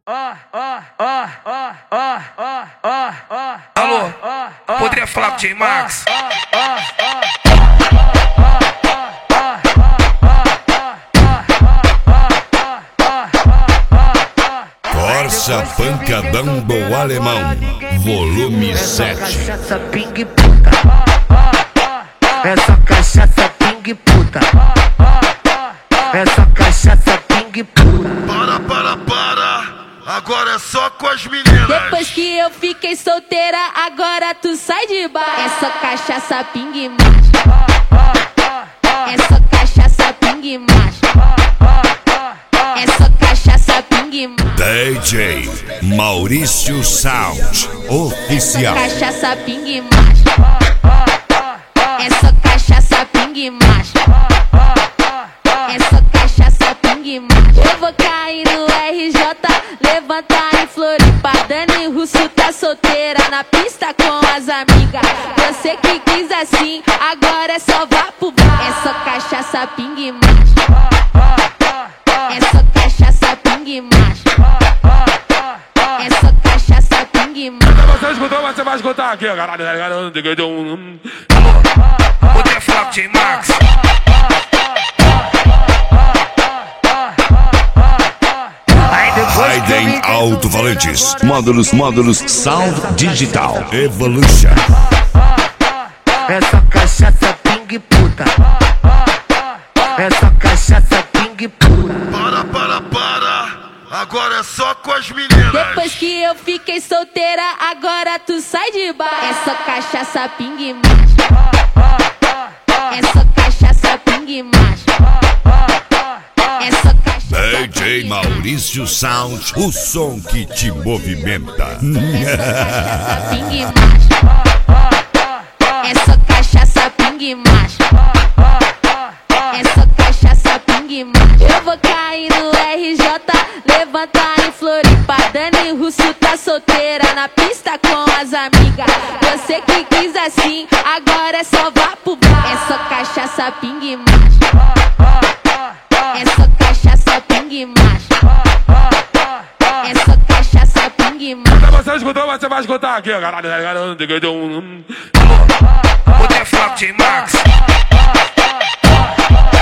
Alô, poderia falar com o J Max? Corsa Pancadão do Alemão, volume 7. Cachaça ping puta. Essa cachaça ping puta. Essa cachaça ping puta. Para. Agora é só com as meninas. Depois que eu fiquei solteira, agora tu sai de bar. Essa cachaça ping macho. Essa cachaça ping macho. Essa cachaça ping macho. DJ Maurício Sound Oficial. Cachaça ping macho. Essa cachaça ping macho. Essa cachaça ping macho. Eu vou cair no RJ, levantar em Floripa. Dani Russo tá solteira na pista com as amigas. Você que quis assim, agora é só vá pro bar. Essa cachaça ping macho. Essa cachaça ping macho. Essa cachaça ping macho. Você escutou, mas você vai escutar aqui, caralho. Alô, poderia falar com o J Max? Raiden Alto-Falantes. Módulos Sound Digital Evolution. Essa cachaça ping puta. Essa cachaça ping puta. Para. Agora é só com as meninas. Depois que eu fiquei solteira, agora tu sai de bar. Essa cachaça ping macho. Essa cachaça ping macho. Essa cachaça DJ Maurício Sound, o som que te movimenta. cachaça ping macho. Essa cachaça ping macho. Essa cachaça ping macho. Eu vou cair no RJ, levantar em Floripa. Dani Russo tá solteira na pista com as amigas. Você que quis assim, agora é só vá pro bar. Essa cachaça ping macho. Essa cachaça ping macho. Essa cachaça ping macho. Você escutou, mas você vai escutar aqui, caralho. Alô, poderia falar com o J Max?